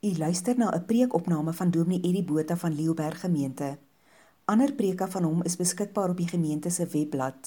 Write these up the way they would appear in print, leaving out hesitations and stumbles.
U luister na 'n preekopname van Dominee Eddie Botha van Leeuberg Gemeente. Ander preke van hom is beskikbaar op die gemeente se webblad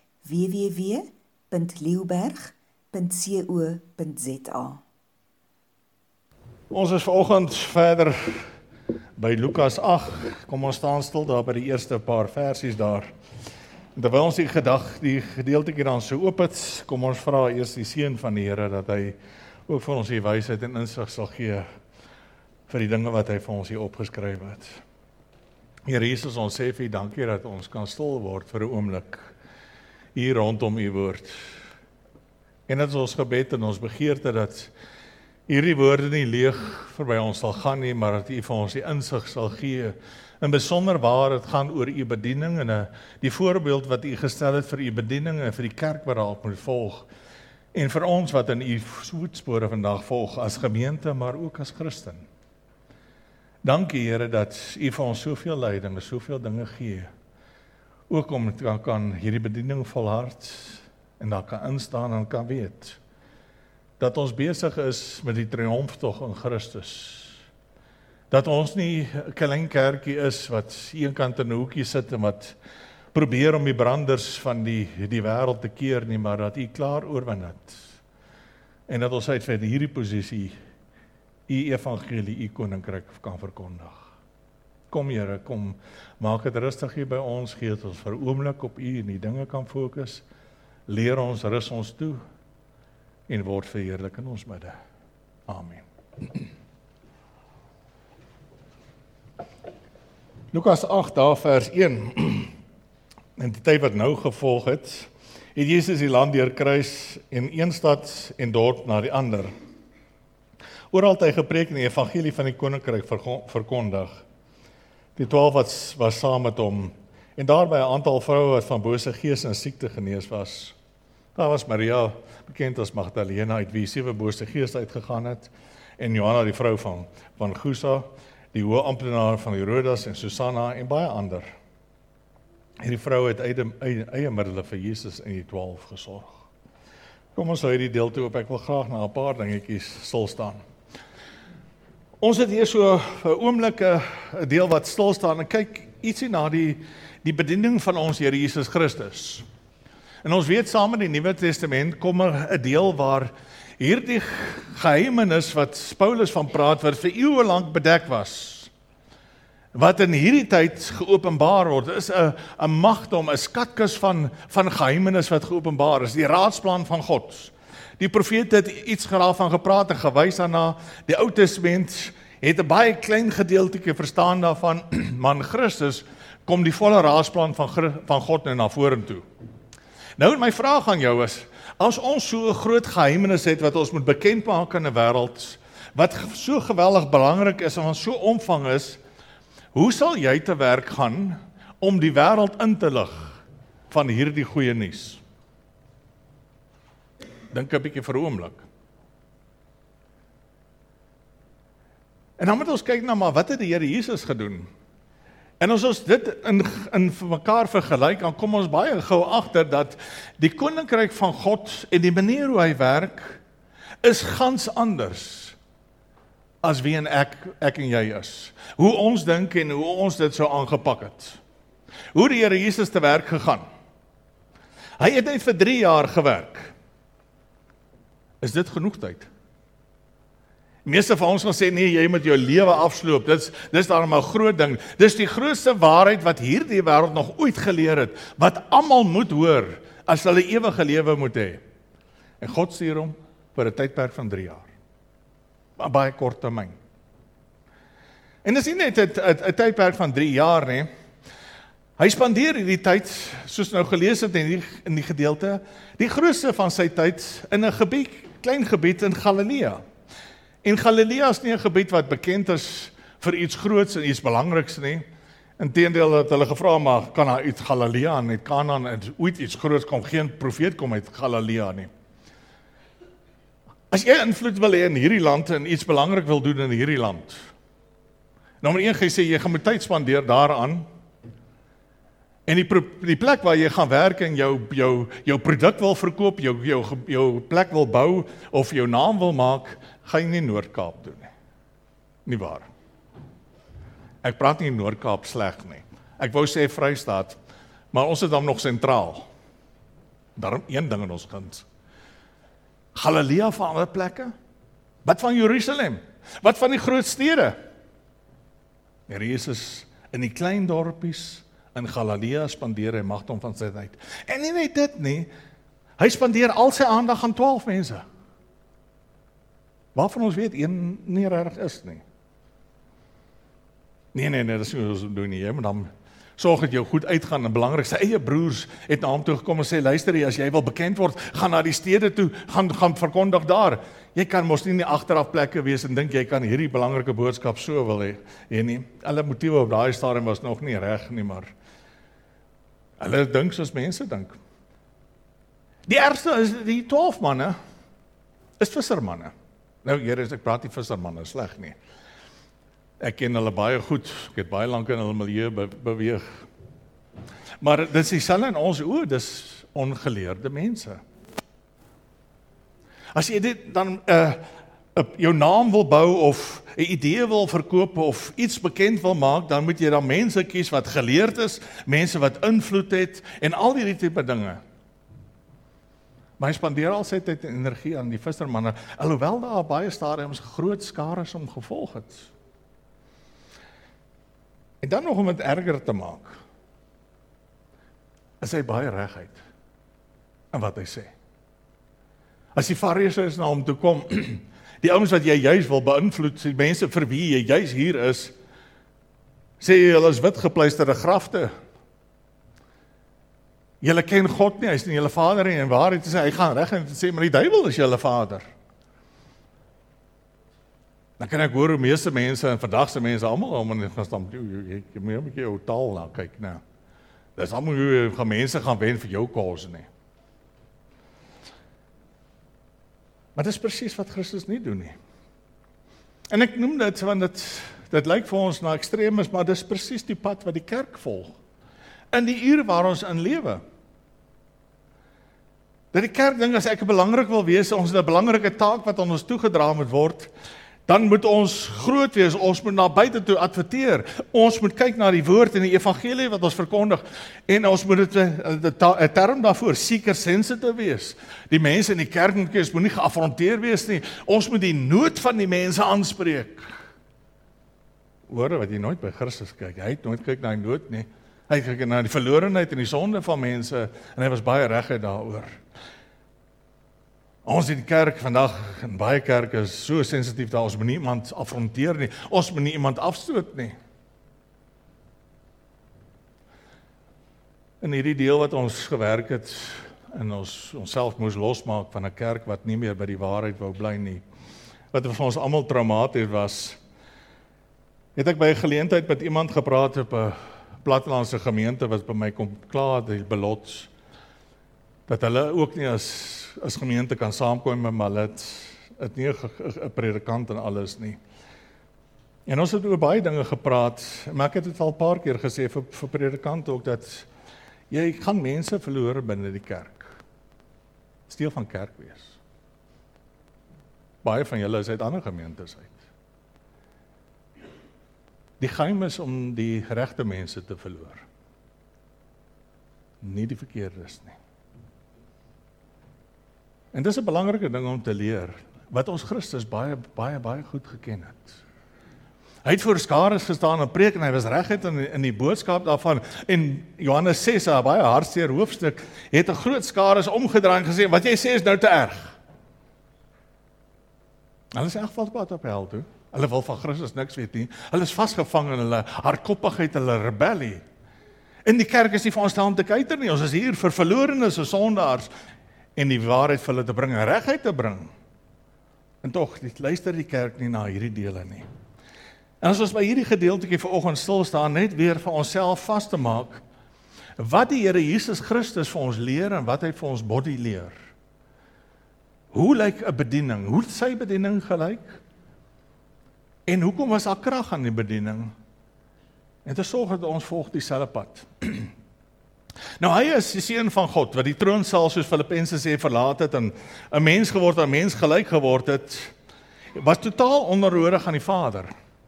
www.leeuberg.co.za. Ons is vanoggend verder by Lukas 8. Kom ons staan stil daar by die eerste paar versies daar. En terwyl ons die gedeeltjie dan so oop het, kom ons vra eers die seën van die Here dat hy ook vir ons die wysheid en insig sal gee vir die dinge wat hy vir ons hier opgeskryf het. Here Jesus, ons sê vir U dankie dat ons kan stil word vir 'n oomblik hier rondom U woord. En dit is ons gebed en ons begeerte dat hierdie woorde nie leeg verby ons sal gaan nie, maar dat U vir ons die insig sal gee. In besonder waar dit gaan oor U bediening en die voorbeeld wat U gestel het vir U bediening en vir die kerk wat daarop moet volg. En vir ons wat in U voetspore vandag volg as gemeente, maar ook as Christen. Dankie Here dat U vir ons soveel leiding en soveel dinge gee. Ook om kan hierdie bediening volhard en daar kan instaan en kan weet dat ons besig is met die triomftog in Christus. Dat ons nie 'n klein kerkie is wat eenkant in 'n hoekie sit en wat probeer om die branders van die wêreld te keer nie, maar dat U klaar oorwin het. En dat ons uit vir hierdie posisie U evangelie, U koninkryk kan verkondig. Kom Here, kom, maak dit rustig hier by ons, gee dit ons vir 'n oomblik op U en die dinge kan fokus. Leer ons, rus ons toe en word verheerlik in ons midde. Amen. Lukas 8 daar vers 1. In die tyd wat nou gevolg het Jesus die land deurkruis en een stad en dorp na die ander. Oral het hy gepreek en die evangelie van die koninkryk verkondig. Die 12 was saam met hom en daarby 'n aantal vroue wat van bose gees en siekte genees was. Daar was Maria, bekend as Magdalena, uit wie 7 bose geeste uitgegaan het, en Johanna die vrou van Chuza, die hoë amptenaar van Herodes en Susanna en baie ander. Hierdie vrou het eie middele vir Jesus en die 12 gesorg. Kom ons hou hierdie deel toe op, ek wil graag na 'n paar dingetjies stil staan. Ons het hier so 'n oomblik 'n deel wat stil staan en kyk ietsie na die bediening van ons Here Jesus Christus. En ons weet saam met die Nuwe Testament kom 'n deel waar hierdie geheimenis wat Paulus van praat, wat vir eeue lank bedek was, wat in hierdie tyd geopenbaar word, is 'n magdom, 'n skatkis van geheimenis wat geopenbaar is, die raadsplan van God. Die profete het iets daarvan gepraat en gewys daarna. Die Ou Testament het 'n baie klein gedeeltjie verstaan daarvan, maar in Christus kom die volle raadsplan van God nou na vorentoe. Nou my vraag aan jou is, as ons so 'n groot geheimenis het wat ons moet bekend maak in 'n wêreld wat so geweldig belangrik is en wat so omvang is, hoe sal jy te werk gaan om die wêreld in te lig van hierdie goeie nuus? Dink 'n bietjie vir 'n oomblik. En dan moet ons kyk na maar wat het die Here Jesus gedoen? En as ons dit in mekaar vergelyk, dan kom ons baie gou agter dat die koninkryk van God en die manier hoe hy werk is gans anders as wie en ek en jy is. Hoe ons dink en hoe ons dit sou aangepak het. Hoe die Here Jesus te werk gegaan. Hy het net vir 3 jaar gewerk. Is dit genoeg tyd? Meeste van ons gaan sê, nee, jy moet jou lewe afsloop, dis daarom 'n groot ding. Dis die grootste waarheid wat hierdie wêreld nog ooit geleer het, wat almal moet hoor, as hulle ewige lewe moet hê. En God stuur hom vir 'n tydperk van 3 jaar. Maar baie kort termyn. En dis nie net 'n tydperk van 3 jaar nie. Hy spandeer hierdie tyd, soos nou gelees het in die gedeelte, die grootste van sy tyd in 'n klein gebied in Galilea. En Galilea is nie 'n gebied wat bekend is vir iets groots en iets belangriks nie. Inteendeel het hulle gevra, maar kan daar uit Galilea en uit Kanaan en ooit iets groots kom? Geen profeet kom uit Galilea nie. As jy invloed wil hê in hierdie land en iets belangrik wil doen in hierdie land, nommer 1 gaan jy sê, jy gaan met tyd spandeer daaraan. En die plek waar jy gaan werk en jou produk wil verkoop, jou plek wil bou of jou naam wil maak, gaan jy nie Noord-Kaap doen nie. Nie waar. Ek praat nie in Noord-Kaap sleg nie. Ek wou sê Vrystaat, maar ons het dan nog sentraal. Daarom een ding in ons guns. Galilea van ander plekke? Wat van Jerusalem? Wat van die groot stede? Here Jesus in die klein dorpies in Galilea spandeer hy magdom van sy tyd. En nie net dit nie, hy spandeer al sy aandag aan 12 mense. Waarvan ons weet, een nie reg is nie. Nee, dis nie wat ons doen nie. Jy moet dan sorg dat jou goed uitgaan en belangrik. Sy eie broers het na hom toe gekom en sê, luister, as jy wil bekend word, gaan na die stede toe, gaan verkondig daar. Jy kan mos nie in die agteraf plekke wees en dink jy kan hierdie belangrike boodskap so wil hê nie. Hulle motiewe op daai stadium was nog nie reg nie, maar hulle dink soos mense dink. Die ergste is die 12 manne is vissermanne. Nou, Here, ek praat nie vissermanne sleg nie. Ek ken hulle baie goed, ek het baie lank in hulle milieu beweeg. Maar dit is dieselfde in ons oë, dis ongeleerde mense. As jy dit dan jou naam wil bou of 'n idee wil verkoop of iets bekend wil maak, dan moet jy dan mense kies wat geleerd is, mense wat invloed het en al die tipe dinge. Maar hy spandeer al sy tyd en energie aan die vissermanne, alhoewel daar baie stadiums groot skares om gevolg het. En dan nog om het erger te maak, is hy baie reguit in wat hy sê. As die Fariseërs na hom toe kom, die ouens wat jy juis wil beïnvloed, die mense vir wie jy juis hier is, sê jy, hulle is wit gepleisterde grafte. Julle ken God nie, hy is nie julle vader nie, en waarheid sê, hy gaan reg en sê, maar die duiwel is julle vader. Dan kan ek hoor hoe meeste mense en vandagse mense almal om en gaan staan, jy moet 'n bietjie jou taal na kyk, nou. Dis almal hoe gaan mense gaan wen vir jou cause nie. Maar dit is presies wat Christus nie doen nie. En ek noem dit, want dit lyk vir ons na ekstremes, maar dit is presies die pad wat die kerk volg. In die uur waar ons in lewe. Dat die kerk dink, as ek belangrik wil wees, ons het 'n belangrike taak wat aan ons toegedra moet word, dan moet ons groot wees, ons moet na buite toe adverteer, ons moet kyk na die woord en die evangelie wat ons verkondig, en ons moet dit 'n term daarvoor, seeker sensitive wees. Die mense in die kerk moet nie geaffronteer wees nie, ons moet die nood van die mense aanspreek. Hoor wat jy nooit by Christus kyk, hy het nooit kyk na die nood nie, hy kyk na die verlorenheid en die sonde van mense, en hy was baie reguit daaroor. Ons in die kerk vandag, en baie kerke is so sensitief dat ons moet nie iemand affronteer nie, ons moet nie iemand afstoot nie. In hierdie deel wat ons gewerk het, en onsself moes losmaak van 'n kerk wat nie meer by die waarheid wou bly nie, wat vir ons almal traumaties was, het ek by 'n geleentheid met iemand gepraat op 'n plattelandse gemeente wat by my kom klaar, die belots, dat hulle ook nie as gemeente kan saamkom, maar hulle het nie 'n predikant en alles nie. En ons het oor baie dinge gepraat, maar ek het dit al 'n paar keer gesê vir predikante ook, dat jy gaan mense verloor binne die kerk. Dis deel van kerk wees. Baie van julle is uit ander gemeentes uit. Die geheim is om die regte mense te verloor. Nie die verkeerdes nie. En dis 'n belangrike ding om te leer, wat ons Christus baie goed geken het. Hy het voor skares gestaan en preek, en hy was reguit in die boodskap daarvan, en Johannes 6, 'n baie hartseer hoofstuk, het 'n groot skares omgedraai en gesê, wat jy sê is nou te erg. Hulle is in elk geval pad op hel toe, hulle wil van Christus niks weet nie, hulle is vasgevang in hulle hardkoppigheid, hulle rebellie. In die kerk is nie vir ons om te kuiter nie, ons is hier vir verlorenes en sondaars, en die waarheid vir hulle te bring, en regheid te bring. En tog, luister die kerk nie na hierdie dele nie. En as ons by hierdie gedeeltjie vanoggend stil staan, net weer vir onsself vas te maak, wat die Here Jesus Christus vir ons leer, en wat hy vir ons body leer. Hoe lyk 'n bediening? Hoe het sy bediening gelyk? En hoekom was daar krag aan die bediening? En te sorg dat ons volg dieselfde pad. Nou hy is die seun van God, wat die troonsaal soos Filippense sê verlaat het, en 'n mens geword, 'n mens gelyk geword het, was totaal onderhoorig aan die Vader.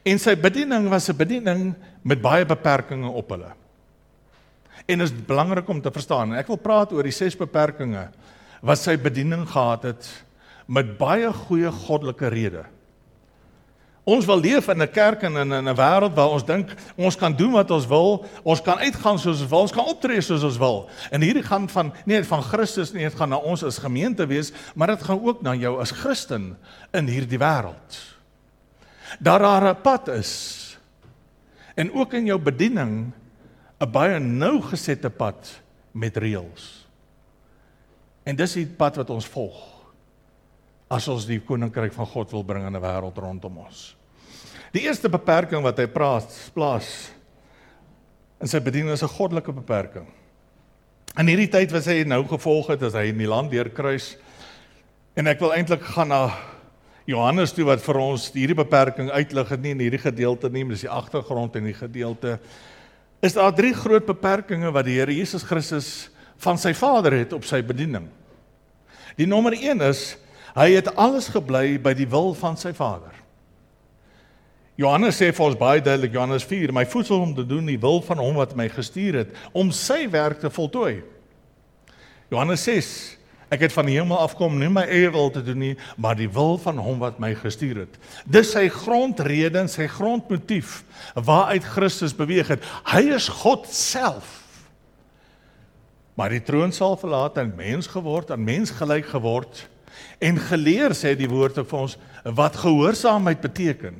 En sy bediening was 'n bediening met baie beperkings op hulle. En dit is belangrik om te verstaan, en ek wil praat oor die 6 beperkings wat sy bediening gehad het, met baie goeie goddelike rede. Ons wil leef in 'n kerk en in 'n wêreld waar ons dink, ons kan doen wat ons wil, ons kan uitgaan soos ons wil, ons kan optree soos ons wil. En hierdie gaan nie net van Christus nie, dit gaan na ons as gemeente wees, maar dit gaan ook na jou as Christen in hierdie wêreld. Daar 'n pad is, en ook in jou bediening, 'n baie nougesette pad met reëls. En dis die pad wat ons volg, as ons die koninkryk van God wil bring in 'n wêreld rondom ons. Die eerste beperking wat hy plaas in sy bediening is 'n goddelike beperking. In hierdie tyd wat hy nou gevolg het, as hy in die land deurkruis, en ek wil eintlik gaan na Johannes toe wat vir ons hierdie beperking uitlig het, nie in hierdie gedeelte nie, maar dis die agtergrond in die gedeelte, is daar 3 groot beperkings wat die Here Jesus Christus van sy Vader het op sy bediening. Die nommer 1 is, hy het alles gebly by die wil van sy Vader. Johannes sê vir ons baie duidelik, Johannes 4, my voedsel om te doen die wil van hom wat my gestuur het, om sy werk te voltooi. Johannes 6, ek het van die hemel afkom, nie my eie wil te doen nie, maar die wil van hom wat my gestuur het. Dis sy grondrede en sy grondmotief, waaruit Christus beweeg het. Hy is God self. Maar die troon sal verlaat en mens geword, aan mens gelyk geword, en geleer, sê die woord vir ons, wat gehoorsaamheid beteken.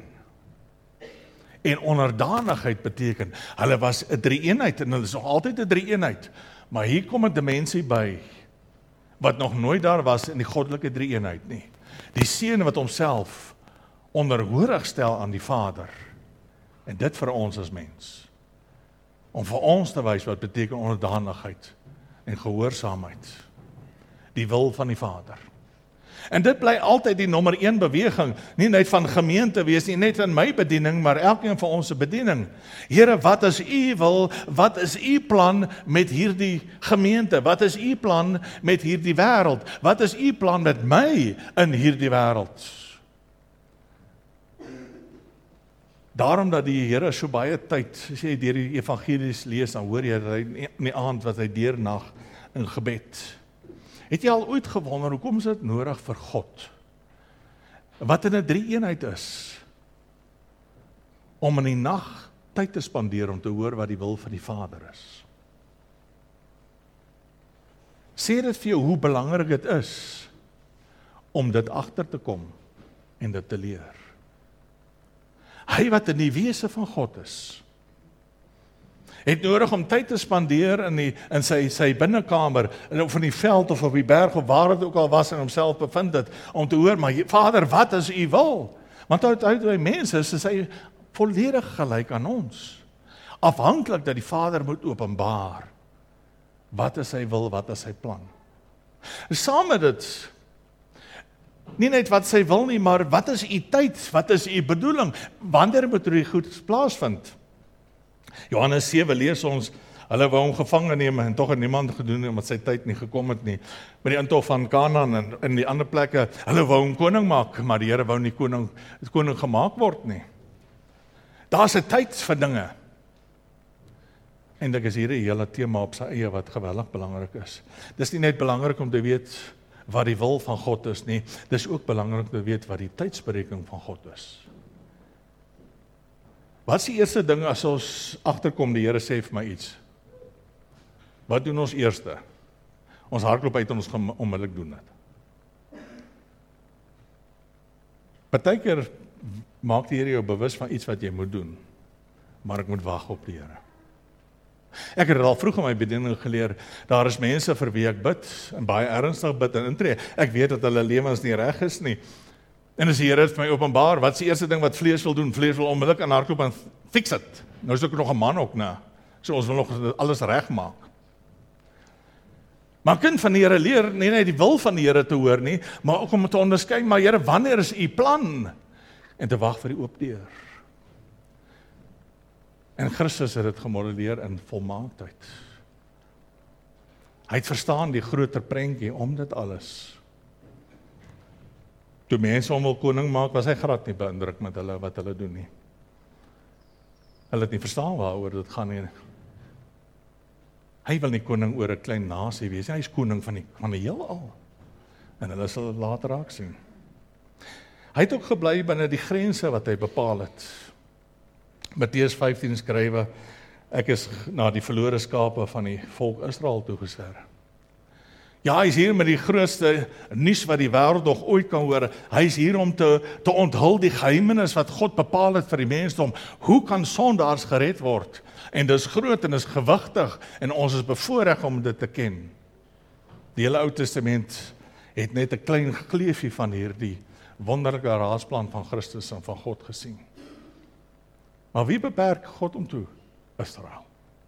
En onderdanigheid beteken. Hulle was 'n drie-eenheid, en hulle is nog altyd 'n drie-eenheid. Maar hier kom 'n dimensie by, wat nog nooit daar was in die goddelike drie-eenheid nie. Die Seun wat homself onderhoorig stel aan die Vader. En dit vir ons as mens. Om vir ons te wys wat beteken onderdanigheid en gehoorsaamheid. Die wil van die Vader. En dit bly altyd die nommer 1 beweging, nie net van gemeente wees, nie net in my bediening, maar elkeen van ons se bediening. Here, wat is u wil, wat is u plan met hierdie gemeente, wat is u plan met hierdie wêreld, wat is u plan met my in hierdie wêreld? Daarom dat die Here so baie tyd, as jy deur die evangelies lees, dan hoor jy dat hy in die aand wat hy deurnag in gebed. Het jy al ooit gewonder, hoekom is dit nodig vir God, wat in 'n drie-eenheid is, om in die nag tyd te spandeer om te hoor wat die wil van die Vader is? Sê dit vir jou hoe belangrik dit is, om dit agter te kom, en dit te leer. Hy wat in die wese van God is, het nodig om tyd te spandeer in sy binnekamer, of in die veld, of op die berg, of waar het ook al was, en homself bevind het, om te hoor, maar Vader, wat is u wil? Want uit hy mens is hy volledig gelyk aan ons. Afhanklik dat die Vader moet openbaar, wat is sy wil, wat is sy plan. Saam met dit, nie net wat sy wil nie, maar wat is u tyd, wat is u bedoeling, wanneer moet die goed plaasvind? Johannes 7 lees ons, hulle wou hom gevange neem en tog het niemand gedoen nie, omdat sy tyd nie gekom het nie. Met die intog van Kanaan en in die ander plekke, hulle wou hom koning maak, maar die Here wou nie koning gemaak word nie. Daar's 'n tyd vir dinge. En dit is hier 'n hele tema op sy eie wat geweldig belangrik is. Dis nie net belangrik om te weet wat die wil van God is nie, dis ook belangrik om te weet wat die tydsberekening van God is. Wat is die eerste ding as ons agterkom, die Here sê vir my iets? Wat doen ons eerste? Ons hardloop uit en ons gaan onmiddellik doen dit. Partykeer maak die Here jou bewus van iets wat jy moet doen, maar ek moet wag op die Here. Ek het al vroeg in my bediening geleer, daar is mense vir wie ek bid, en baie ernstig bid en intree. Ek weet dat hulle lewens nie reg is nie. En as die Here het vir my openbaar, wat is die eerste ding wat vlees wil doen? Vlees wil onmiddellik aan hardloop en fix it. Nou is ek nog 'n man ook, né? So ons wil nog alles reg maak. Maar kind van die Here leer, nie net die wil van die Here te hoor nie, maar ook om te onderskei, maar Here, wanneer is u plan? En te wag vir die oop deur. En Christus het dit gemodelleer in volmaaktheid. Hy het verstaan die groter prentjie om dit alles. Toe mense hom wil koning maak, was hy glad nie beïndruk met hulle wat hulle doen nie. Hulle het nie verstaan waaroor dit gaan nie. Hy wil nie koning oor 'n klein nasie wees, hy is koning van die heelal. En hulle sal dit later raak sien. Hy het ook gebly binne die grense wat hy bepaal het. Matteus 15 skrywe, ek is na die verlore skape van die volk Israel toegestuur. Ja, hy is hier met die grootste nuus wat die wêreld nog ooit kan hoor. Hy is hier om te onthul die geheimenis wat God bepaal het vir die mensdom. Hoe kan sondaars gered word? En dis groot en dis gewigtig en ons is bevoorreg om dit te ken. Die hele Ou Testament het net 'n klein gleefie van hierdie wonderlike raadsplan van Christus en van God gesien. Maar wie beperk God om toe? Israel.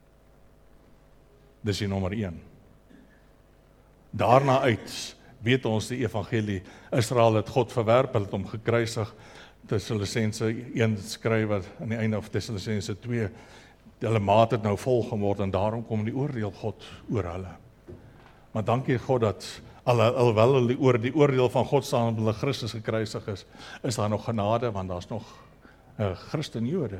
Dis die nommer 1. Daarna uit weet ons die evangelie, Israel het God verwerp, het hom gekruisig. Tessalonisense 1 skryf wat aan die einde van Tessalonisense 2, hulle maat het nou vol geword en daarom kom die oordeel God oor hulle. Maar dankie God dat alhoewel hulle oor die oordeel van God staan omdat hulle Christus gekruisig is daar nog genade, want daar's nog Christen Jode.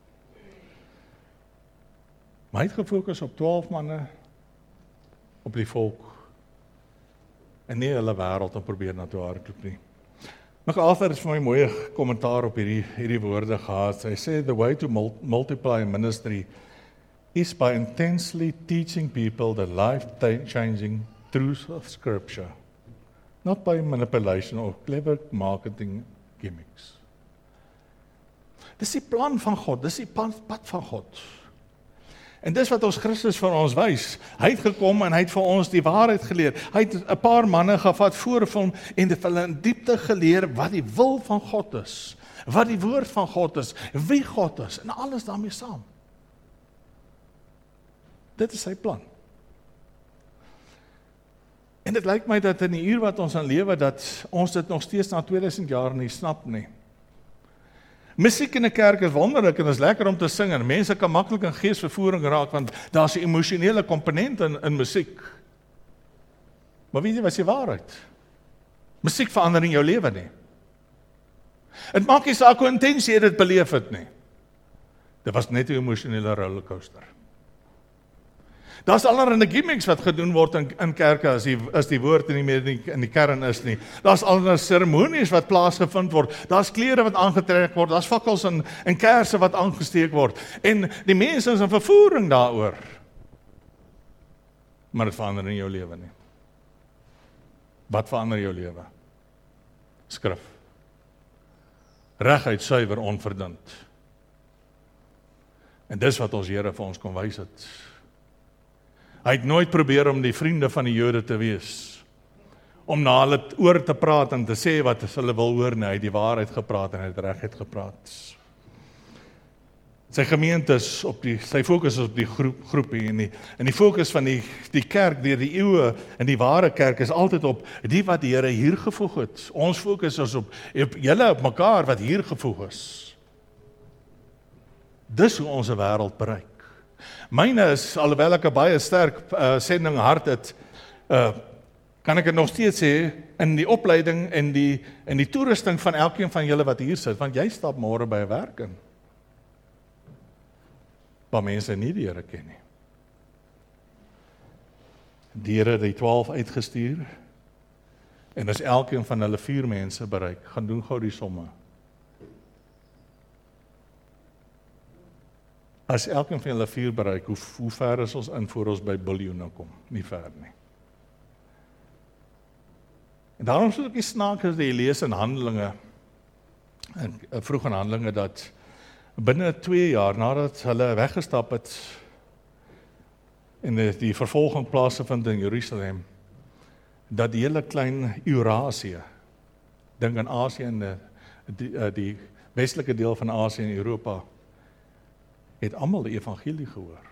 Maar hy het gefokus op 12 manne, op die volk, en nie hulle wêreld om probeer na toe hardloop nie. MacArthur het vir my mooi kommentaar op hierdie woorde gehad. Hy sê, the way to multiply ministry is by intensely teaching people the life-changing truth of Scripture, not by manipulation or clever marketing gimmicks. Dis die plan van God, dis die pad van God. En dis wat ons Christus vir ons wys. Hy het gekom en hy het vir ons die waarheid geleer. Hy het 'n paar manne gevat voor hom en het hulle in diepte geleer wat die wil van God is, wat die woord van God is, wie God is en alles daarmee saam. Dit is sy plan. En dit lyk my dat in die uur wat ons aan lewe, dat ons dit nog steeds na 2000 jaar nie snap nie. Musiek in 'n kerk is wonderlik en is lekker om te sing en mense kan maklik in geesvervoering raak want daar's 'n emosionele komponent in musiek. Maar weet jy wat is die waarheid? Musiek verander in jou lewe nie. Dit maak nie saak hoe intens jy dit beleef het nie. Dit was net 'n emosionele rollercoaster. Daar's allerlei gimmicks wat gedoen word in kerke as die woord nie meer in die kern is nie. Daar's allerlei seremonies wat plaasgevind word. Daar's klere wat aangetrek word, daar's fakkels en kersse wat aangesteek word. En die mense is in vervoering daaroor. Maar dit verander in jou lewe nie. Wat verander jou lewe? Skrif. Reguit, suiwer, onverdund. En dis wat ons Here vir ons kom wys het. Hy het nooit probeer om die vriende van die Jode te wees, om na hulle oor te praat en te sê wat hulle wil hoor, nie. Hy het die waarheid gepraat en hy het regheid gepraat. Sy gemeente is sy fokus is op die groepie en die fokus van die kerk deur die eeue en die ware kerk is altyd op die wat die Here hier gevoeg het. Ons fokus is op julle op mekaar wat hier gevoeg is. Dis hoe ons 'n wêreld bereik. Myne is, alhoewel ek 'n baie sterk sending hart het, kan ek dit nog steeds sê, in die opleiding en die toerusting van elkeen van julle wat hier sit, want jy stap môre by 'n werk in, waar mense nie die Here ken nie. Die Here het die 12 uitgestuur, en as elkeen van hulle 4 mense bereik, gaan doen gou die somme. As elkeen van julle 4 bereik, hoe ver is ons in voor ons by biljoene kom? Nie ver nie. En daarom sou ek nie snaak as jy lees in Handelinge, vroeg in Handelinge, dat binne 2 jaar nadat hulle weggestap het en die vervolging plaasgevind in Jerusalem, dat die hele klein Eurasie, dink aan Asië en die westelike deel van Asië en Europa, het almal die evangelie gehoor.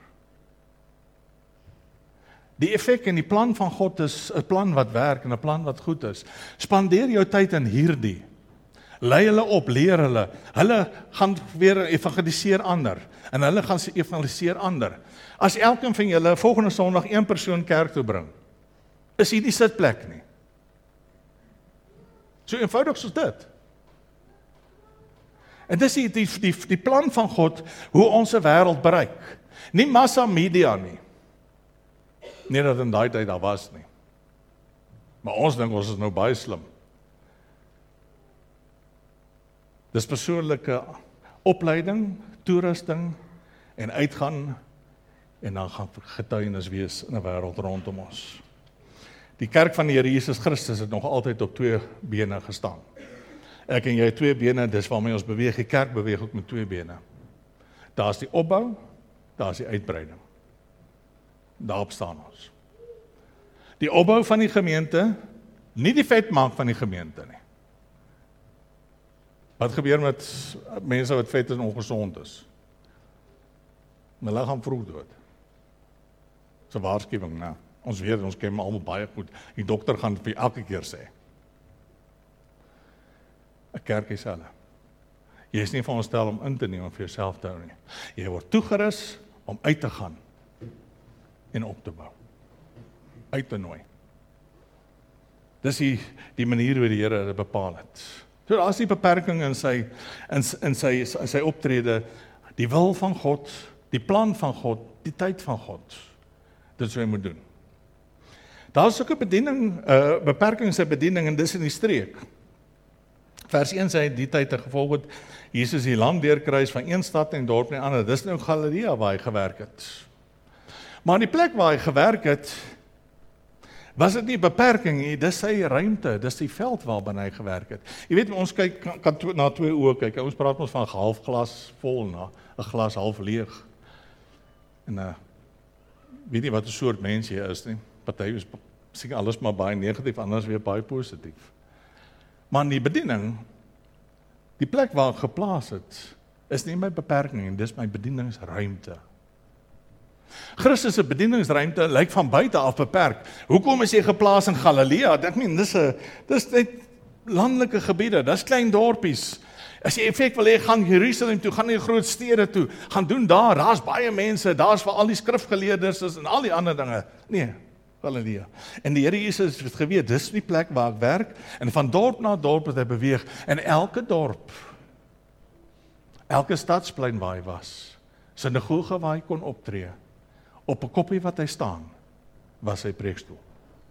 Die effek en die plan van God is 'n plan wat werk en 'n plan wat goed is. Spandeer jou tyd in hierdie. Lei hulle op, leer hulle. Hulle gaan weer evangeliseer ander en hulle gaan se evangeliseer ander. As elkeen van julle volgende Sondag 1 persoon kerk toe bring, is hier die sitplek nie. So eenvoudig soos dit. En dis die plan van God, hoe ons 'n wêreld bereik. Nie massa media nie. Nie dat in daai tyd daar was nie. Maar ons dink ons is nou baie slim. Dis persoonlike opleiding, toerusting en uitgaan en dan gaan getuienis wees in 'n wêreld rondom ons. Die kerk van die Here Jesus Christus het nog altyd op 2 bene gestaan. Ek en jy 2 bene, dis waarmee ons beweeg. Die kerk beweeg ook met 2 bene. Daar's die opbou, daar's die uitbreiding. Daarop staan ons. Die opbou van die gemeente, nie die vetmaak van die gemeente nie. Wat gebeur met mense wat vet en ongesond is? Hulle gaan vroeg dood. Dis 'n waarskuwing, né? Ons weet, ons ken almal baie goed. Die dokter gaan vir elke keer sê. 'n Kerk is hulle. Jy is nie veronderstel om in te neem om vir jouself te hou nie. Jy word toegerus om uit te gaan en op te bou. Uit te nooi. Dis die manier hoe die Here dit bepaal het. So daar is die beperking in sy optrede, die wil van God, die plan van God, die tyd van God. Dit is wat hy moet doen. Daar is ook 'n bediening, beperking sy bediening en dis in die streek. Vers 1 sê die tyd te gevolg het, Jesus die land deurkruis van een stad en dorp na 'n ander. Dis nou Galilea waar hy gewerk het. Maar in die plek waar hy gewerk het, was dit nie beperking nie, dis sy ruimte, dis die veld waarbinne hy gewerk het. Jy weet, ons kan na 2 oë kyk. Ons praat ons van 'n half glas vol na 'n glas half leeg. En weet nie wat 'n soort mens jy is nie. Party is seker alles maar baie negatief, anders weer baie positief. Maar in die bediening, die plek waar ek geplaas het, is nie my beperking nie, dis my bedieningsruimte. Christus se bedieningsruimte lyk van buite af beperk. Hoekom is jy geplaas in Galilea? Ek meen, dis net landelike gebiede, dis klein dorpies. As jy effek wil hê, gaan Jerusalem toe, gaan die groot stede toe, gaan doen daar's baie mense, daar's vir al die skrifgeleerdes en al die ander dinge. Nee, Galilea. En die Here Jesus het geweet, dis die plek waar ek werk, en van dorp na dorp het hy beweeg, en elke dorp, elke stadsplein waar hy was, sinagoge waar hy kon optree, op 'n koppie wat hy staan, was sy preekstoel.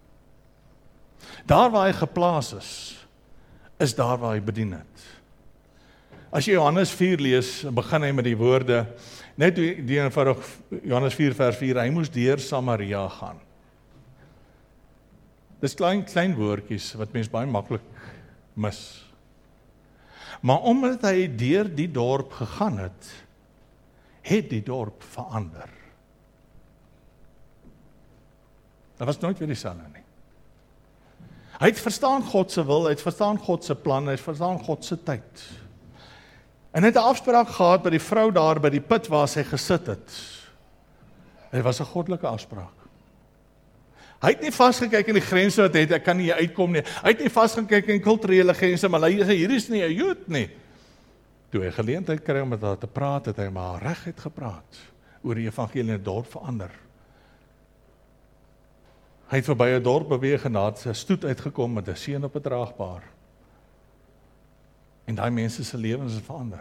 Daar waar hy geplaas is daar waar hy bedien het. As jy Johannes 4 lees, begin hy met die woorde, net die eenvoudig Johannes 4 vers 4, hy moes deur Samaria gaan. Dis klein woordjies wat mens baie maklik mis. Maar omdat hy deur die dorp gegaan het die dorp verander. Dat was nooit weer dieselfde nie. Hy het verstaan God se wil, hy het verstaan God se plan, hy het verstaan God se tyd. En hy het 'n afspraak gehad by die vrou daar by die put waar sy gesit het. Dit was 'n goddelike afspraak. Hy het nie vasgekyk in die grense wat het, ek kan nie hier uitkom nie. Hy het nie vasgekyk in kulturele grense, maar hy sê, hier is nie 'n Jood nie. Toe hy geleentheid kry om met haar te praat, het hy maar reguit gepraat oor die evangelie in 'n dorp verander. Hy het verby 'n dorp beweeg en daar het 'n stoet uitgekom met 'n seun op 'n draagbaar. En daai mense se lewens het verander.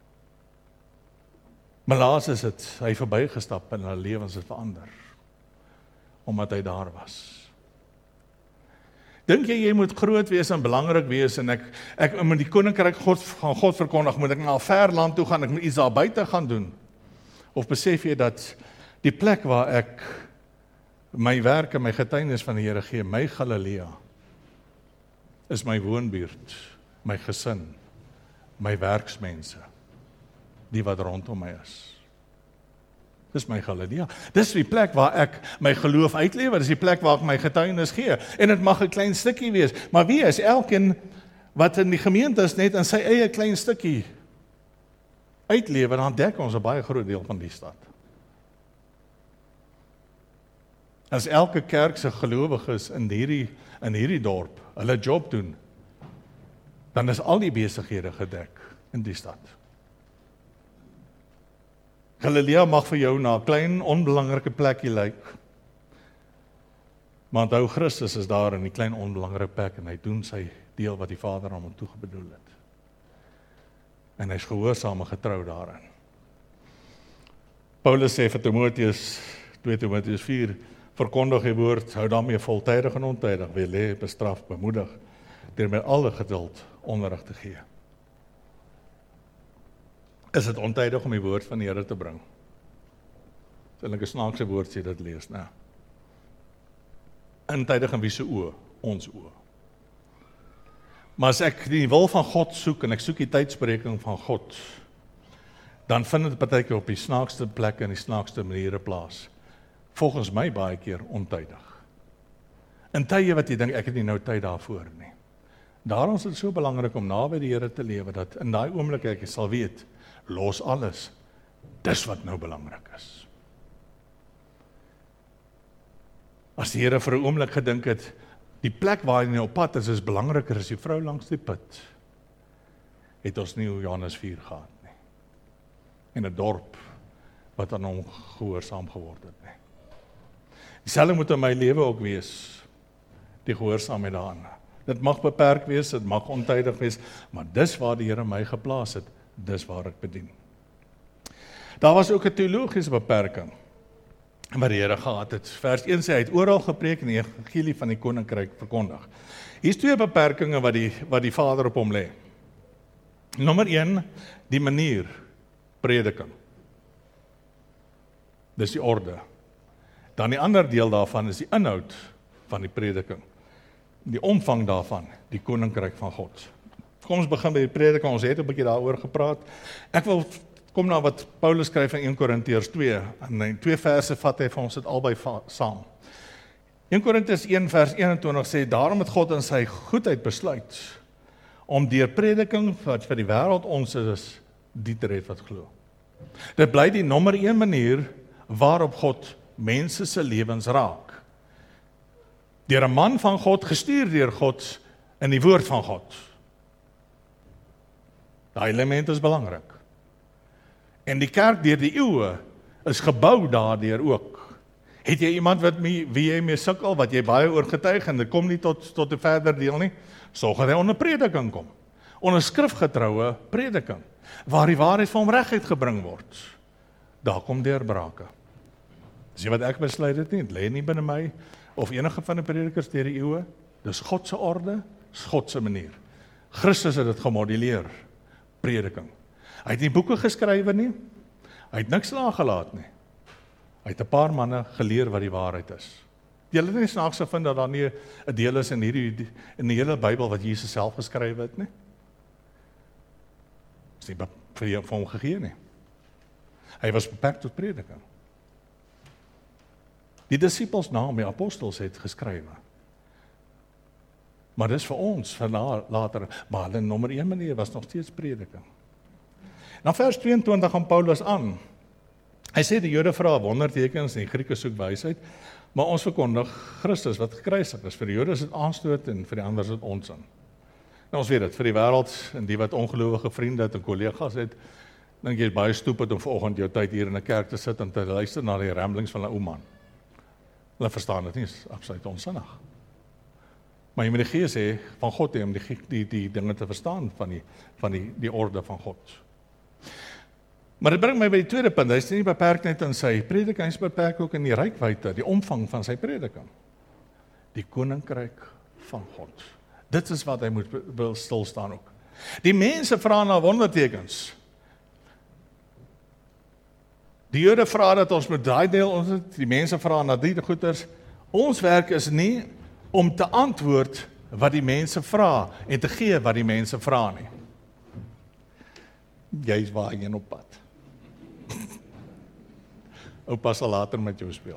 Maar laas is dit, hy verbygestap en hulle lewens het verander. Omdat hy daar was. Dink jy moet groot wees en belangrik wees en ek moet die koninkryk van God verkondig, moet ek na 'n ver land toe gaan, ek moet iets daar buite gaan doen? Of besef jy dat die plek waar ek my werk en my getuienis van die Here gee, my Galilea, is my woonbuurt, my gesin, my werksmense, die wat rondom my is. Dis my Galilea. Dis die plek waar ek my geloof uitlewe, dis die plek waar ek my getuienis gee. En dit mag 'n klein stukkie wees, maar wie is elkeen wat in die gemeente is net in sy eie klein stukkie uitlewe, dan dek ons 'n baie groot deel van die stad. As elke kerk se gelowiges in hierdie dorp hulle job doen, dan is al die besighede gedek in die stad. Galilea mag vir jou na 'n klein onbelangrike plekkie lyk, maar onthou Christus is daar in die klein onbelangrike plek en hy doen sy deel wat die Vader aan hom toegebedoel het. en hy's gehoorsaam en getrou daarin. Paulus sê vir Timoteus, 2 Timoteus 4, verkondig die woord, hou daarmee voltydig en ontydig, weerlê, bestraf, bemoedig, deur met alle geduld onderrig te gee. Is dit ontydig om die woord van die Here te bring? Dis eintlik 'n snaakse woord as jy dit lees, né? Intydig in wie se oë? Ons oë. Maar as ek die wil van God soek, en ek soek die tydsberekening van God, dan vind dit partykeer op die snaakste plekke en die snaakste maniere plaas. Volgens my baie keer ontydig. In tye wat jy dink, ek het nie nou tyd daarvoor nie. Daarom is dit so belangrik om naby die Here te lewe, dat in daai oomblik ek sal weet, los alles, dis wat nou belangrik is. As die Here vir 'n oomblik gedink het, die plek waar hy nou op pad is belangriker as die vrou langs die put, het ons nie Johannes 4 gehad nie. En 'n dorp wat aan hom gehoorsaam geword het nie. Dieselfde moet in my lewe ook wees, die gehoorsaamheid daaraan. Dit mag beperk wees, dit mag ontydig wees, maar dis waar die Here my geplaas het, dis waar ek bedien. Daar was ook 'n teologiese beperking wat die Here gehad het. Vers 1 sê, hy het oral gepreek en die evangelie van die koninkryk verkondig. Hier's 2 beperkings wat die Vader op hom lê. Nommer 1, die manier, prediking. Dis die orde. Dan die ander deel daarvan is die inhoud van die prediking. Die omvang daarvan, die koninkryk van God. Kom ons begin by die prediking, ons het 'n bietjie daaroor gepraat. Ek wil kom na wat Paulus skryf in 1 Korintiërs 2, en in 2 verse vat hy vir ons dit albei saam. 1 Korintiërs 1 vers 21 sê, daarom het God in sy goedheid besluit, om deur prediking wat vir die wêreld ons is, die te red wat glo. Dit bly die nommer 1 manier, waarop God mense se lewens raak. Deur 'n man van God, gestuur deur God, in die woord van God. Daai element is belangrik. En die kerk deur die eeue is gebou daardeur ook. Het jy iemand wie jy mee sukkel, wat jy baie oor getuig, en dit kom nie tot 'n verder deel nie, sorg dat hy onder prediking kom. Onder skrifgetroue prediking, waar die waarheid van hom reguit gebring word. Daar kom deurbrake. Dis wat ek besluit het nie, dit lê nie binne my, of enige van die predikers deur die eeue. Dis God se orde, dis God se manier. Christus het dit gemodelleer, prediking. Hy het nie boeke geskrywe nie, hy het niks nagelaat nie. Hy het 'n paar manne geleer wat die waarheid is. Julle het nie snaaks gevind dat daar nie 'n deel is in die hele Bybel wat Jesus self geskryf het nie? Is nie vir hom gegee nie. Hy was beperk tot prediking. Die disippels na hom, die apostels, het geskrywe. Maar dis vir ons, vir later, maar hulle nommer 1 manier was nog steeds prediking. Na vers 22 gaan Paulus aan. Hy sê die Jode vra wondertekens en die Grieke soek wysheid, maar ons verkondig Christus wat gekruisig is. Vir die Jode is dit aanstoot en vir die ander is dit onsin. Nou ons weet dit, vir die wêreld en die wat ongelowige vriende het en kollegas het, dink jy is baie stupid om vanoggend jou tyd hier in 'n kerk te sit en te luister na die ramblings van 'n ou man. Hulle verstaan dit nie, is absoluut onsinnig. Maar jy moet die Gees hê van God hê om die dinge te verstaan van die orde van God. Maar dit bring my by die tweede punt, hy is nie beperk net in sy prediking, hy is beperk ook in die reikwyte, die omvang van sy prediking. Die koninkryk van God. Dit is wat hy wil stilstaan ook. Die mense vra na wondertekens. Die Jode vra dat ons moet daai deel, die mense vra na die goeders. Ons werk is nie om te antwoord wat die mense vra en te gee wat die mense vra nie. Jy is waarheen op pad. Oupa sal later met jou speel.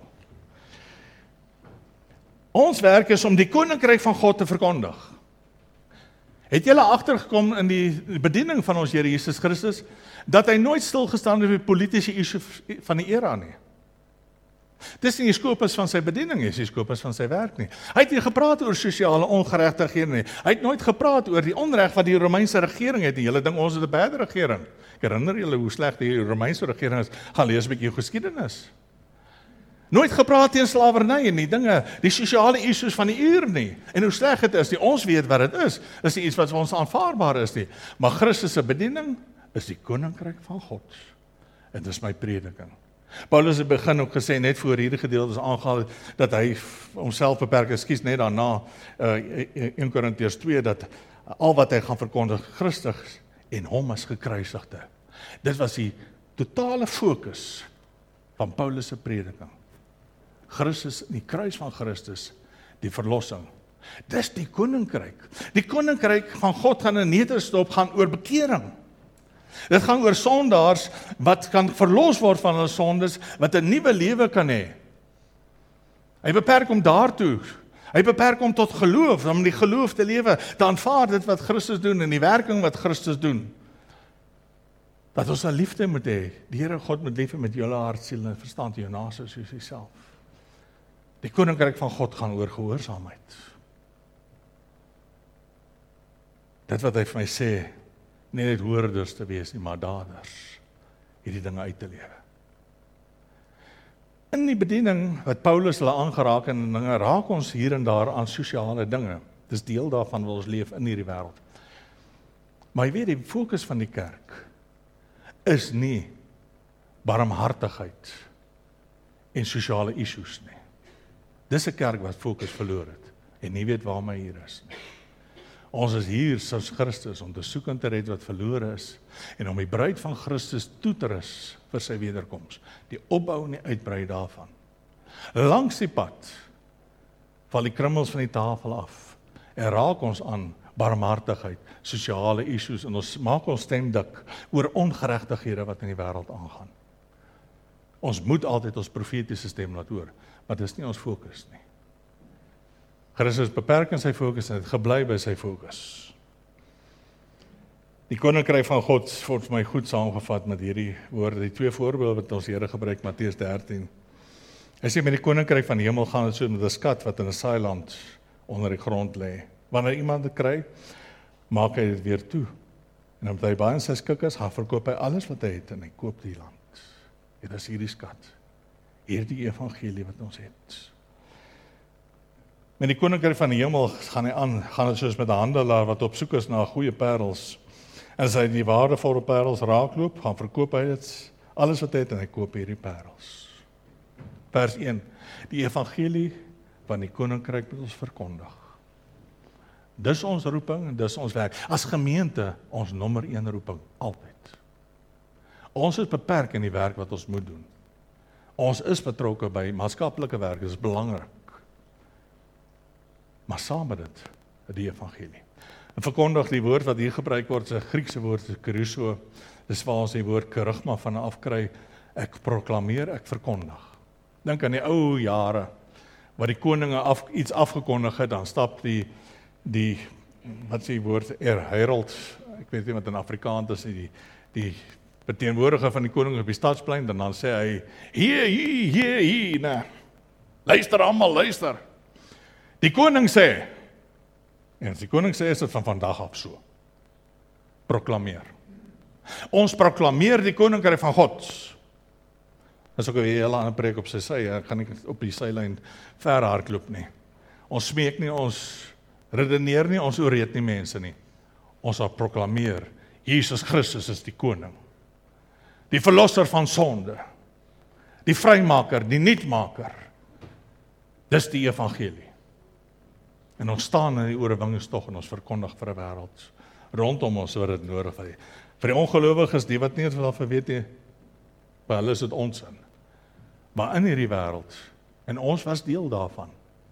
Ons werk is om die koninkryk van God te verkondig. Het julle agtergekom in die bediening van ons Here Jesus Christus, dat hy nooit stilgestaan het op die politiese issue van die era nie? Dis nie die skopus van sy bediening, is die skopus van sy werk nie. Hy het nie gepraat oor sosiale ongeregtighede nie. Hy het nooit gepraat oor die onreg wat die Romeinse regering het nie. Julle dink ons het 'n beter regering. Ek herinner julle hoe sleg die Romeinse regering is. Gaan lees 'n bietjie geskiedenis. Nooit gepraat teen slawerny en die dinge, die sosiale issues van die uur nie. En hoe sleg dit is, ons weet wat dit is nie iets wat vir ons aanvaarbaar is nie. Maar Christus se bediening is die koninkryk van God. En dis my prediking. Paulus het begin ook gesê, net voor hierdie gedeelte is aangehaal, dat hy homself beperk, ekskuus, net daarna, 1 Korintiërs 2, dat al wat hy gaan verkondig, Christus en hom as gekruisigde. Dit was die totale fokus van Paulus se prediking. Christus, die kruis van Christus, die verlossing. Dis die koninkryk. Die koninkryk van God gaan in nederstop, gaan oor bekering. Dit gaan oor sondaars wat kan verlos word van hulle sondes, wat 'n nuwe lewe kan hê. Hy beperk hom daartoe. Hy beperk hom tot geloof, om die geloof te lewe, te aanvaar dit wat Christus doen en die werking wat Christus doen. Dat ons 'n liefde moet hê. Die Here God moet lief hê met julle hart, siel en verstand, jou naaste soos jouself. Die koninkryk van God gaan oor gehoorsaamheid. Dit wat hy vir my sê, nie net hoorders te wees nie, maar daders, hierdie dinge uit te lewe. In die bediening wat Paulus hulle aangeraak en dinge, raak ons hier en daar aan sosiale dinge. Dis deel daarvan wat ons leef in hierdie wêreld. Maar jy weet, die fokus van die kerk is nie barmhartigheid en sosiale issues nie. Dis 'n kerk wat fokus verloor het en nie weet waarom hy hier is nie. Ons is hier soos Christus om te soek en te red wat verlore is en om die bruid van Christus toe te rus vir sy wederkoms. Die opbou en die uitbrei daarvan. Langs die pad val die krummels van die tafel af en raak ons aan barmhartigheid, sosiale issues en ons maak ons stem dik oor ongeregtighede wat in die wêreld aangaan. Ons moet altyd ons profetiese stem laat hoor, maar dis nie ons fokus nie. Christus beperk in sy fokus en het gebly by sy fokus. Die koninkryk van God word vir my goed saamgevat met hierdie woorde, die twee voorbeelde wat ons Here gebruik, Matteus 13. Hy sê met die koninkryk van die hemel gaan dit so met 'n skat wat in 'n saailand onder die grond lê. Wanneer iemand dit kry, maak hy dit weer toe. En omdat hy baie in sy skik is, gaan verkoop hy alles wat hy het en hy koop die land. Dit is hierdie skat. Hierdie evangelie wat ons het. Met die koninkryk van die hemel gaan dit soos met 'n handelaar wat op soek is na goeie parels. En as hy die waardevolle parels raakloop, gaan verkoop hy dit alles wat hy het en hy koop hierdie parels. Vers 1. Die evangelie van die koninkryk moet ons verkondig. Dis ons roeping en dis ons werk. As gemeente, ons nommer 1 roeping, altyd. Ons is beperk in die werk wat ons moet doen. Ons is betrokke by maatskaplike werk, dit is belangrik. Maar saam met dit, die evangelie. En verkondig die woord wat hier gebruik word, is 'n Griekse woord, keruso, dis waar ons die woord kerugma van afkry, ek proklameer, ek verkondig. Dink aan die ou jare, waar die koninge iets afgekondig het, dan stap die wat is die woord, herald, ek weet nie wat in Afrikaans is, die verteenwoordiger van die koning op die stadsplein, dan sê hy, hier, nee, luister almal, luister. Die koning sê, en as die koning sê, is dit van vandag af so. Proklameer. Ons proklameer die koninkryk van God. Dis ook 'n hele ander preek op sy sy, ek gaan nie op die sylyn ver hardloop nie. Ons smeek nie, ons redeneer nie, ons ooreed nie mense nie. Ons sal proklameer, Jesus Christus is die koning. Die verlosser van sonde. Die vrymaker, die nuutmaker. Dis die evangelie. En ons staan in die oorwinningstog en ons verkondig vir 'n wêreld rondom ons wat dit nodig het. Vir die ongelowiges, die wat nie eens daarvan weet nie, maar hulle is dit ons in. Maar in hierdie wêreld, en ons was deel daarvan,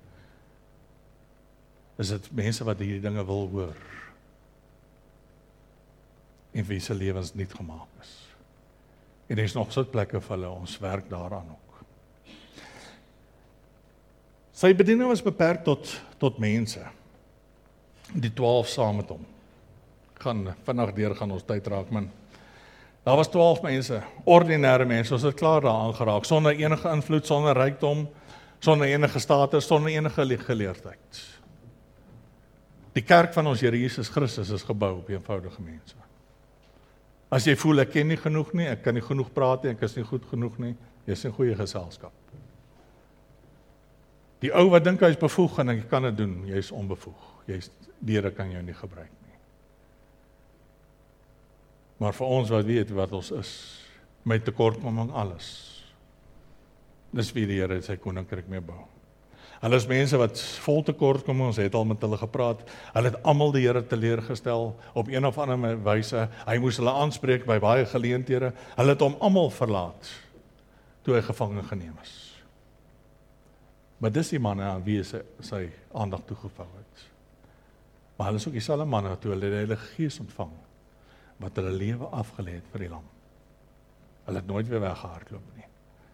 is dit mense wat hierdie dinge wil hoor. En wie se lewens nuut gemaak is. En daar is nog sitplekke vir hulle, ons werk daaraan ook. Sy bediening was beperk tot mense. Die 12 saam met hom. Gaan vinnig deur gaan ons tyd raak, man. Daar was 12 mense, ordinêre mense, ons het klaar daar aangeraak, sonder enige invloed, sonder rykdom, sonder enige status, sonder enige geleerdheid. Die kerk van ons Here Jesus Christus is gebou op eenvoudige mense. As jy voel, ek ken nie genoeg nie, ek kan nie genoeg praat nie, ek is nie goed genoeg nie, jy is in goeie geselskap. Die ou wat dink hy is bevoeg en hy kan dit doen, jy is onbevoeg. Die Here kan jou nie gebruik nie. Maar vir ons wat weet wat ons is, met tekortkoming alles. Dis wie die Here sy koninkryk mee bou. Hulle is mense wat vol tekortkoming, ons het al met hulle gepraat, hulle het almal die Here teleurgestel, op een of ander wyse, hy moes hulle aanspreek by baie geleenthede, hulle het hom almal verlaat, toe hy gevange geneem is. Maar dis die manne aan wie sy aandag toegevou het. Maar hulle is ook dieselfde manne toe hulle die Heilige Gees ontvang, wat hulle lewe afgelê het vir die lam. Hulle het nooit weer weggehardloop nie.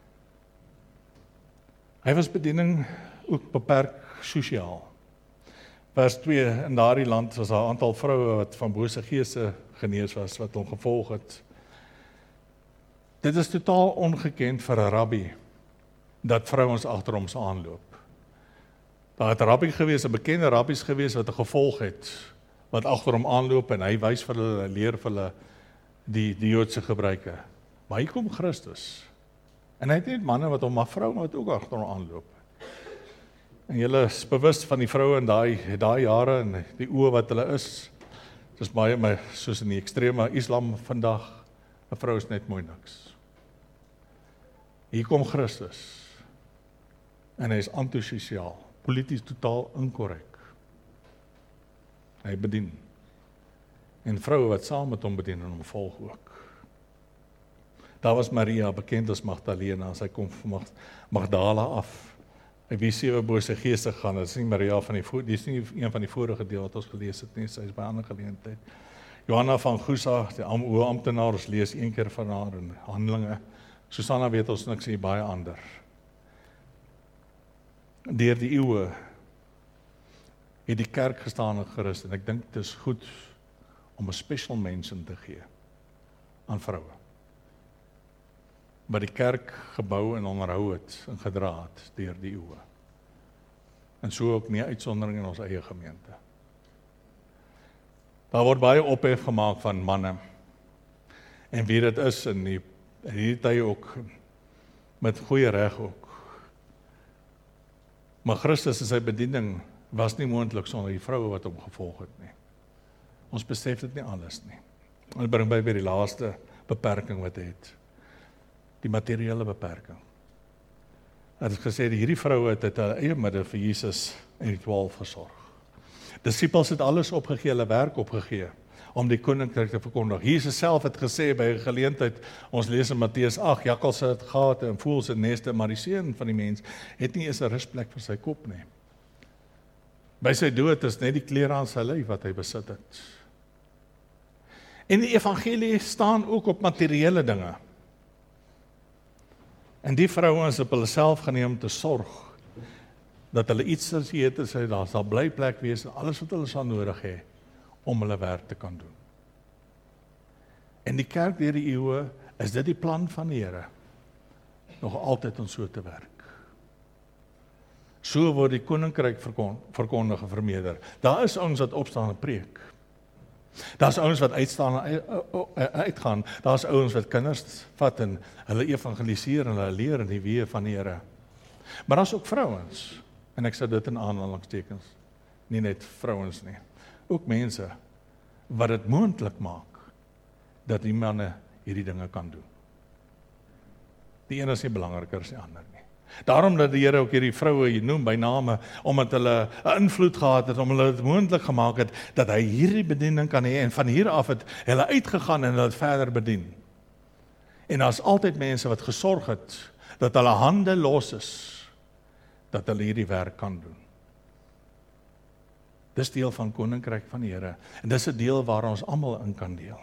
Hy was bediening ook beperk sosiaal. Vers 2, in daardie land was daar 'n aantal vroue wat van bose geeste genees was, wat hom gevolg het. Dit is totaal ongekend vir 'n rabbi, dat vrouens agter hom sou aanloop. Daar het 'n rabbi gewees, 'n bekende rabbies gewees wat 'n gevolg het, wat agter hom aanloop en hy wys vir hulle, leer vir hulle die Joodse gebruike. Maar hier kom Christus. En hy het nie manne wat hom, maar vroue wat ook agter hom aanloop. En julle is bewus van die vroue in daai jare en die oë wat hulle is. Dis baie soos in die ekstreme Islam vandag, 'n vrou is net mooi niks. Hier kom Christus. En hy is antisosiaal, polities totaal inkorrek. Hy bedien. En vroue wat saam met hom bedien en hom volg ook. Daar was Maria, bekend as Magdalena, sy kom van Magdala af. Hy wie 7 bose geeste gaan, dit is nie Maria van die is nie een van die vorige deel wat ons gelees het nie, sy is by 'n ander geleentheid. Johanna van Chuza, die hoë amptenaar, ons lees een keer van haar in Handelinge. Susanna weet ons niks, hier baie ander. Deur die eeue het die kerk gestaan en gerus, en ek dink dit is goed om 'n special mention te gee aan vroue. Wat die kerk gebou en onderhou het en gedra het deur die eeue. En so ook nie uitsondering in ons eie gemeente. Daar word baie ophef gemaak van manne. En wie dit is in hierdie tye ook, met goeie reg ook. Maar Christus in sy bediening was nie moontlik sonder die vroue wat hom gevolg het nie. Ons besef dit nie alles nie. Ons bring by die laaste beperking wat hy het. Die materiële beperking. Het is gesê, hierdie vroue het hulle eie middel vir Jesus en die 12 versorg. Disippels het alles opgegee, hulle werk opgegee, om die koninkryk te verkondig. Jesus self het gesê by 'n geleentheid, ons lees in Matteus 8, jakkalse het gate en voëls het neste, maar die seun van die mens het nie eens 'n rusplek vir sy kop nie. By sy dood is net die klere aan sy lyf wat hy besit het. En die evangelie staan ook op materiële dinge. En die vrouens op hulle self geneem te sorg, dat hulle iets as jy het, daar sal blyplek wees, en alles wat hulle sal nodig hê, om hulle werk te kan doen. En die kerk deur die eeue, is dit die plan van die Here, nog altyd om so te werk. So word die koninkryk verkondig en vermeerder. Daar is ouens wat opstaan en preek. Daar's ouens wat uitstaan en uitgaan. Daar's ouens wat kinders vat en hulle evangeliseer en hulle leer in die weë van die Here. Maar daar's ook vrouens, en ek sê dit in aanhalingstekens, nie net vrouens nie, ook mense wat dit moontlik maak dat die manne hierdie dinge kan doen. Die een is nie belangriker as die ander nie. Daarom dat die Here ook hierdie vroue hier noem by name, omdat hulle 'n invloed gehad het, om hulle dit moontlik gemaak het, dat hy hierdie bediening kan hê, en van hier af het hulle uitgegaan en hulle het verder bedien. En daar's altyd mense wat gesorg het, dat hulle hande los is, dat hulle hierdie werk kan doen. Dis deel van koninkryk van die Here, en dis 'n deel waar ons almal in kan deel.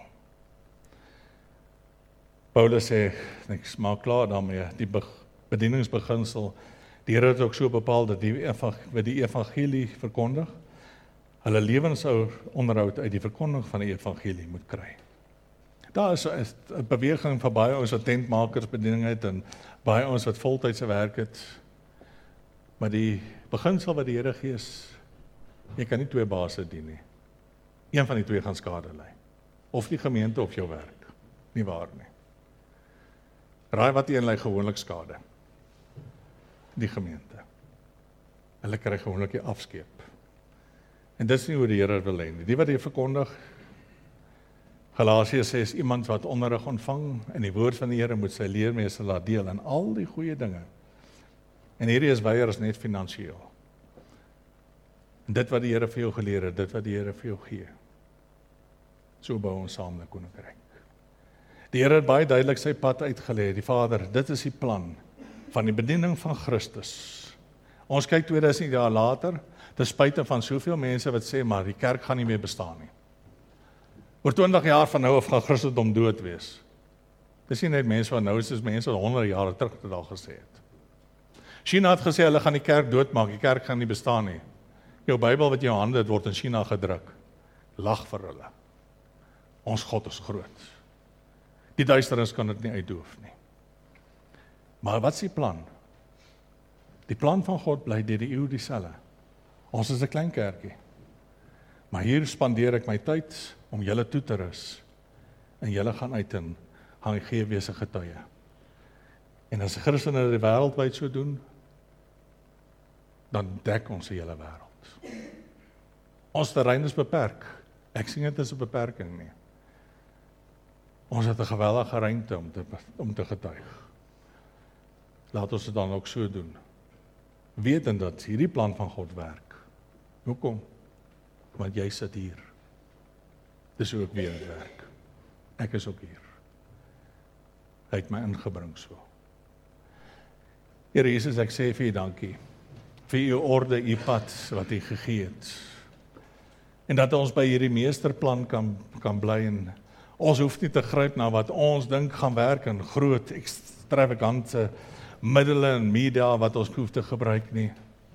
Paulus sê, ek maak klaar daarmee, die bedieningsbeginsel, die Here het ook so bepaal dat die evangelie verkondig, hulle lewens sou onderhoud uit die verkondiging van die evangelie moet kry. Daar is 'n beweging van baie ons wat tentmakers bediening het, en baie ons wat voltydse werk het, maar die beginsel wat die Here gee is, jy kan nie 2 baase dien nie. Een van die 2 gaan skade ly. Of die gemeente of jou werk. Nie waar nie. Raai wat een ly gewoonlik skade? Die gemeente. Hulle kry gewoonlik die afskeep. En dis nie hoe die Here wil hê nie. Die wat jy verkondig, Galasiërs sê is iemand wat onderrig ontvang en die woord van die Here moet sy leermeester laat deel en al die goeie dinge. En hierdie is weier as net finansiëel. En dit wat die Here vir jou geleer het, dit wat die Here vir jou gee. So bou ons saam 'n koninkryk. Die Here het baie duidelik sy pad uitgelê, die Vader, dit is die plan van die bediening van Christus. Ons kyk 2000 jaar later, ten spyte van soveel mense wat sê, maar die kerk gaan nie meer bestaan nie. Oor 20 jaar van nou af gaan Christendom dood wees. Dis nie net mense van nou, dis mense wat 100 jaar terug dit al gesê het. China het gesê, hulle gaan die kerk doodmaak, die kerk gaan nie bestaan nie. Jou Bybel wat in jou hande het, word in China gedruk. Lag vir hulle. Ons God is groot. Die duisternis kan dit nie uitdoof nie. Maar wat is die plan? Die plan van God bly deur die eeu dieselfde. Ons is 'n klein kerkie. Maar hier spandeer ek my tyd om julle toe te rus. En julle gaan uit en gaan gee wees 'n getuie. En as Christene die wêreldwyd so doen, dan dek ons die hele wêreld. Ons terrein is beperk. Ek sien dit as 'n beperking nie. Ons het 'n geweldige ruimte om te getuig. Laat ons dit dan ook so doen. Wetend dat hierdie plan van God werk. Hoekom? Want jy sit hier. Dis hoe ek weer het werk. Ek is ook hier. Hy het my ingebring so. Here Jesus, ek sê vir U dankie. Vir U orde, U pad wat U gegee het. En dat ons by hierdie meesterplan kan bly en ons hoef nie te gryp na wat ons dink gaan werk in groot, extravagante middele en media wat ons hoef te gebruik nie.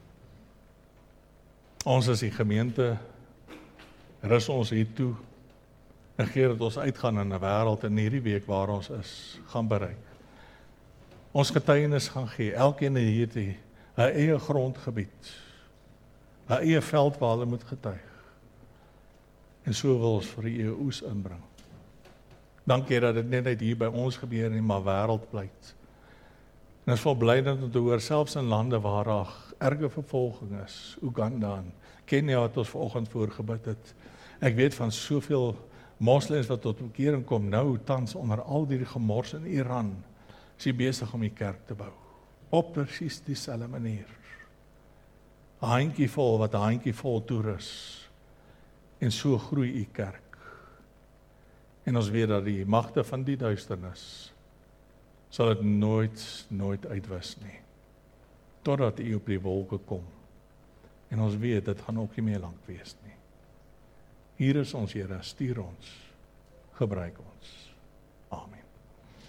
Ons is die gemeente, rus ons hier toe, en gee dat ons uitgaan in 'n wêreld in hierdie week waar ons is, gaan bereik. Ons getuienis gaan gee, elkeen hier het 'n eie grondgebied, 'n eie veld waar hulle moet getuig. En so wil ons vir U oes inbring. Dankie dat dit net hier by ons gebeur nie, maar wêreldwyd. En ons is volblydend om te hoor, selfs in lande waar daar erge vervolging is, Uganda en Kenia wat ons vanoggend voorgebid het. Ek weet van soveel moslems wat tot bekering kom nou, tans onder al die gemors in Iran, is hy besig om die kerk te bou. Op presies dieselfde manier. 'n handjievol wat 'n handjievol toerus. En so groei U kerk. En ons weet dat die magte van die duisternis sal dit nooit uitwis nie. Totdat U op die wolke kom. En ons weet, dit gaan ook nie meer lank wees nie. Hier is ons Here, stuur ons, gebruik ons.